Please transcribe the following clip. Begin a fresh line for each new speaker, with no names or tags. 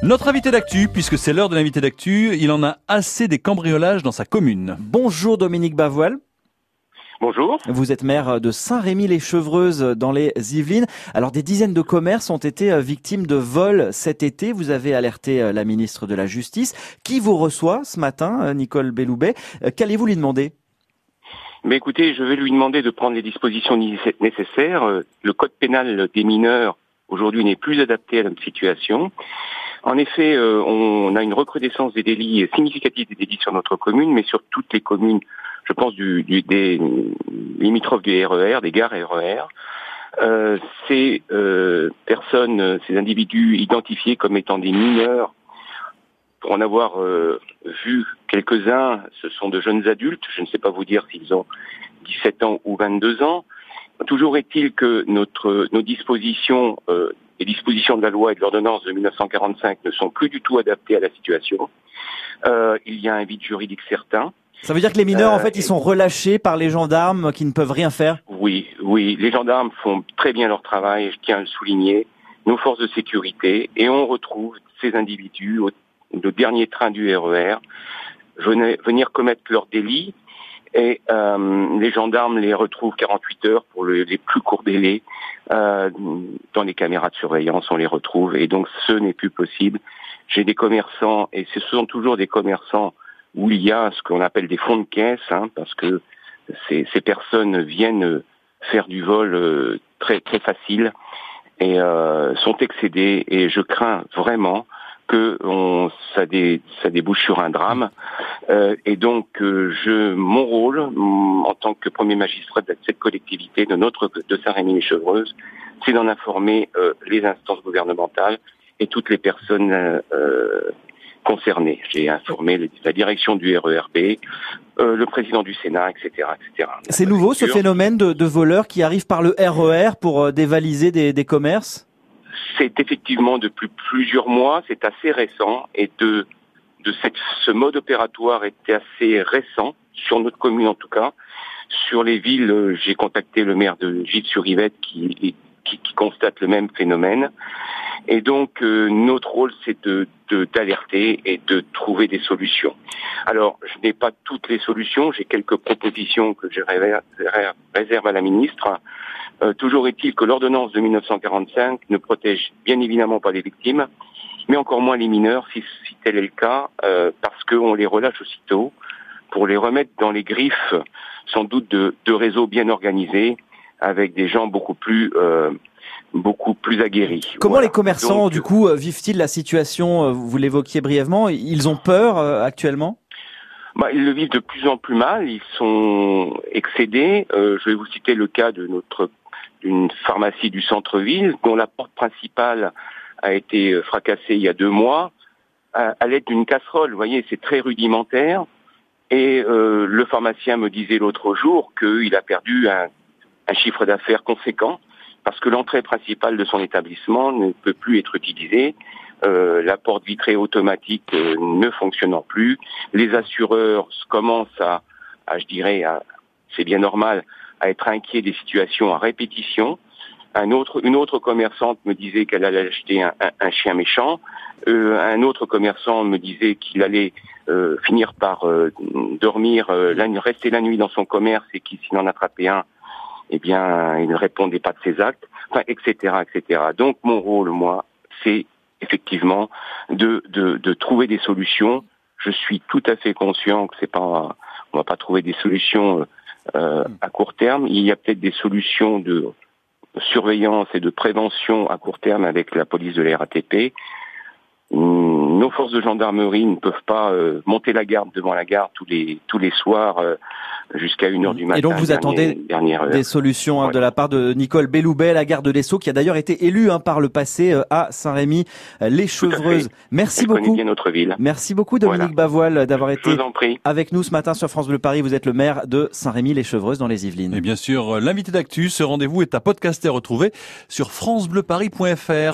Notre invité d'actu, puisque c'est l'heure de l'invité d'actu, il en a assez des cambriolages dans sa commune.
Bonjour Dominique Bavoil.
Bonjour.
Vous êtes maire de Saint-Rémy-les-Chevreuses dans les Yvelines. Alors des dizaines de commerces ont été victimes de vols cet été. Vous avez alerté la ministre de la Justice qui vous reçoit ce matin, Nicole Belloubet. Qu'allez-vous lui demander ?
Mais écoutez, je vais lui demander de prendre les dispositions nécessaires. Le code pénal des mineurs aujourd'hui n'est plus adapté à notre situation. En effet, on a une recrudescence des délits significatifs des délits sur notre commune, mais sur toutes les communes, je pense des limitrophes du RER, des gares RER. Ces personnes, ces individus identifiés comme étant des mineurs, pour en avoir vu quelques-uns, ce sont de jeunes adultes, je ne sais pas vous dire s'ils ont 17 ans ou 22 ans. Toujours est-il que nos dispositions, les dispositions de la loi et de l'ordonnance de 1945 ne sont plus du tout adaptées à la situation. Il y a un vide juridique certain.
Ça veut dire que les mineurs, en fait, ils sont relâchés par les gendarmes qui ne peuvent rien faire ?
Oui, les gendarmes font très bien leur travail, je tiens à le souligner, nos forces de sécurité, et on retrouve ces individus au dernier train du RER venir commettre leurs délits. Et les gendarmes les retrouvent 48 heures pour les plus courts délais. Dans les caméras de surveillance, on les retrouve. Et donc, ce n'est plus possible. J'ai des commerçants, et ce sont toujours des commerçants où il y a ce qu'on appelle des fonds de caisse, parce que ces personnes viennent faire du vol très très facile et sont excédés. Et je crains vraiment que ça débouche sur un drame. Et donc, mon rôle, en tant que premier magistrat de cette collectivité, de Saint-Rémy-les-Chevreuses, c'est d'en informer les instances gouvernementales et toutes les personnes concernées. J'ai informé la direction du RERB, le président du Sénat, etc., etc.
C'est nouveau ce phénomène de voleurs qui arrivent par le RER pour dévaliser des commerces ?
C'est effectivement depuis plusieurs mois, c'est assez récent, et ce mode opératoire était assez récent, sur notre commune en tout cas. Sur les villes, j'ai contacté le maire de Gilles-sur-Yvette qui constate le même phénomène. Et donc, notre rôle, c'est d'alerter et de trouver des solutions. Alors, je n'ai pas toutes les solutions, j'ai quelques propositions que je réserve à la ministre. Toujours est-il que l'ordonnance de 1945 ne protège bien évidemment pas les victimes, mais encore moins les mineurs, si tel est le cas, parce qu'on les relâche aussitôt pour les remettre dans les griffes, sans doute, de réseaux bien organisés, avec des gens beaucoup plus aguerris.
Comment
voilà.
Les commerçants, du coup, vivent-ils la situation ? Vous l'évoquiez brièvement, ils ont peur actuellement ?
Ils le vivent de plus en plus mal, ils sont excédés. Je vais vous citer le cas d'une pharmacie du centre-ville, dont la porte principale a été fracassée il y a 2 mois, à l'aide d'une casserole. Vous voyez, c'est très rudimentaire. Et le pharmacien me disait l'autre jour qu'il a perdu un chiffre d'affaires conséquent, parce que l'entrée principale de son établissement ne peut plus être utilisée. La porte vitrée automatique ne fonctionnant plus. Les assureurs commencent c'est bien normal, à être inquiets des situations à répétition. Une autre commerçante me disait qu'elle allait acheter un chien méchant. Un autre commerçant me disait qu'il allait finir par rester la nuit dans son commerce, et qu'il s'il en attrapait un, eh bien, il ne répondait pas de ses actes, etc., etc. Donc, mon rôle, moi, c'est effectivement de trouver des solutions. Je suis tout à fait conscient que on va pas trouver des solutions à court terme. Il y a peut-être des solutions de surveillance et de prévention à court terme avec la police de la RATP. Nos forces de gendarmerie ne peuvent pas monter la garde devant la gare tous les soirs jusqu'à 1h du matin.
Et donc vous attendez des solutions de la part de Nicole Belloubet, la garde des Sceaux, qui a d'ailleurs été élue par le passé à Saint-Rémy-les-Chevreuses. Merci beaucoup.
Connaît bien notre ville.
Merci beaucoup Dominique Bavoil d'avoir été avec nous ce matin sur France Bleu Paris. Vous êtes le maire de Saint-Rémy-les-Chevreuses dans les Yvelines.
Et bien sûr, l'invité d'actu, ce rendez-vous est à podcaster retrouvé sur francebleuparis.fr.